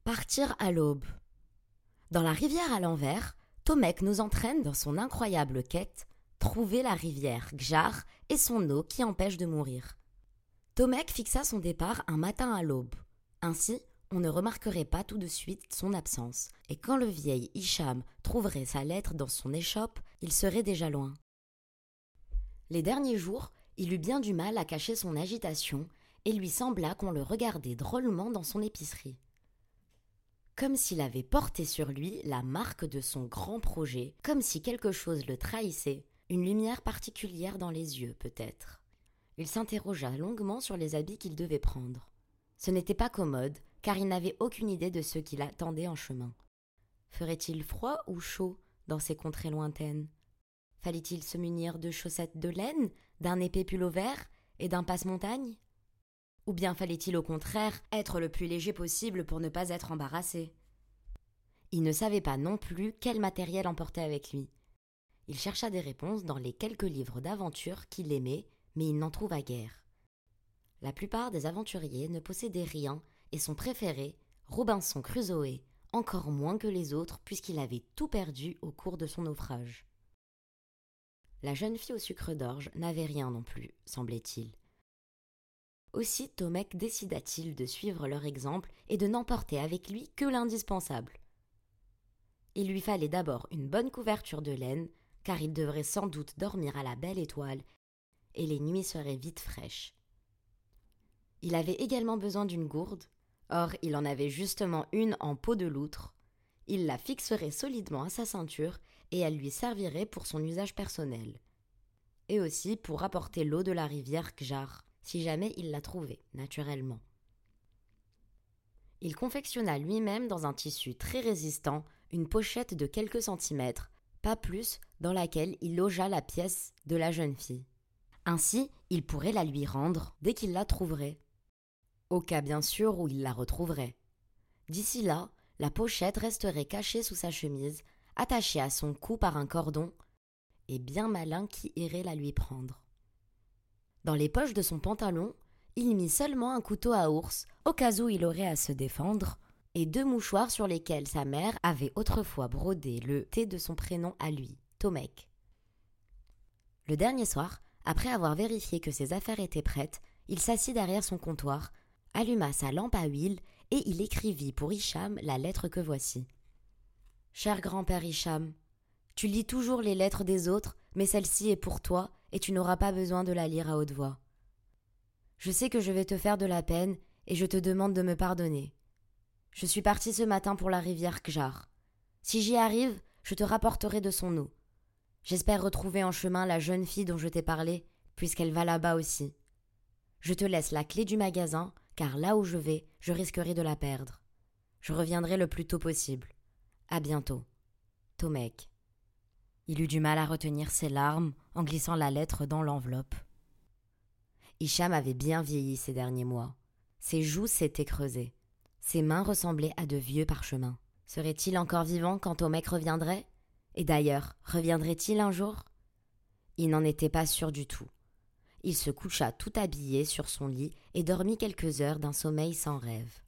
Partir à l'aube. Dans la rivière à l'envers, Tomek nous entraîne dans son incroyable quête, trouver la rivière Gjar et son eau qui empêche de mourir. Tomek fixa son départ un matin à l'aube. Ainsi, on ne remarquerait pas tout de suite son absence, et quand le vieil Hicham trouverait sa lettre dans son échoppe, il serait déjà loin. Les derniers jours, il eut bien du mal à cacher son agitation, et lui sembla qu'on le regardait drôlement dans son épicerie. Comme s'il avait porté sur lui la marque de son grand projet, comme si quelque chose le trahissait, une lumière particulière dans les yeux peut-être. Il s'interrogea longuement sur les habits qu'il devait prendre. Ce n'était pas commode, car il n'avait aucune idée de ce qui l'attendait en chemin. Ferait-il froid ou chaud dans ces contrées lointaines? Fallait-il se munir de chaussettes de laine, d'un épais pull vert et d'un passe-montagne? Ou bien fallait-il au contraire être le plus léger possible pour ne pas être embarrassé? Il ne savait pas non plus quel matériel emporter avec lui. Il chercha des réponses dans les quelques livres d'aventure qu'il aimait, mais il n'en trouva guère. La plupart des aventuriers ne possédaient rien et son préféré, Robinson Crusoe, encore moins que les autres puisqu'il avait tout perdu au cours de son naufrage. La jeune fille au sucre d'orge n'avait rien non plus, semblait-il. Aussi Tomek décida-t-il de suivre leur exemple et de n'emporter avec lui que l'indispensable. Il lui fallait d'abord une bonne couverture de laine, car il devrait sans doute dormir à la belle étoile, et les nuits seraient vite fraîches. Il avait également besoin d'une gourde, or il en avait justement une en peau de loutre. Il la fixerait solidement à sa ceinture et elle lui servirait pour son usage personnel. Et aussi pour apporter l'eau de la rivière Gjar, si jamais il la trouvait, naturellement. Il confectionna lui-même dans un tissu très résistant une pochette de quelques centimètres, pas plus, dans laquelle il logea la pièce de la jeune fille. Ainsi, il pourrait la lui rendre dès qu'il la trouverait. Au cas bien sûr où il la retrouverait. D'ici là, la pochette resterait cachée sous sa chemise, attachée à son cou par un cordon, et bien malin qui irait la lui prendre. Dans les poches de son pantalon, il mit seulement un couteau à ours, au cas où il aurait à se défendre, et 2 mouchoirs sur lesquels sa mère avait autrefois brodé le T de son prénom à lui, Tomek. Le dernier soir, après avoir vérifié que ses affaires étaient prêtes, il s'assit derrière son comptoir, alluma sa lampe à huile et il écrivit pour Hicham la lettre que voici. « Cher grand-père Hicham, tu lis toujours les lettres des autres, mais celle-ci est pour toi et tu n'auras pas besoin de la lire à haute voix. Je sais que je vais te faire de la peine et je te demande de me pardonner. Je suis parti ce matin pour la rivière Gjar. Si j'y arrive, je te rapporterai de son eau. J'espère retrouver en chemin la jeune fille dont je t'ai parlé, puisqu'elle va là-bas aussi. Je te laisse la clé du magasin, car là où je vais, je risquerai de la perdre. Je reviendrai le plus tôt possible. À bientôt. Tomek. » Il eut du mal à retenir ses larmes en glissant la lettre dans l'enveloppe. Hicham avait bien vieilli ces derniers mois. Ses joues s'étaient creusées. Ses mains ressemblaient à de vieux parchemins. Serait-il encore vivant quand Tomek reviendrait? Et d'ailleurs, reviendrait-il un jour? Il n'en était pas sûr du tout. Il se coucha tout habillé sur son lit et dormit quelques heures d'un sommeil sans rêve.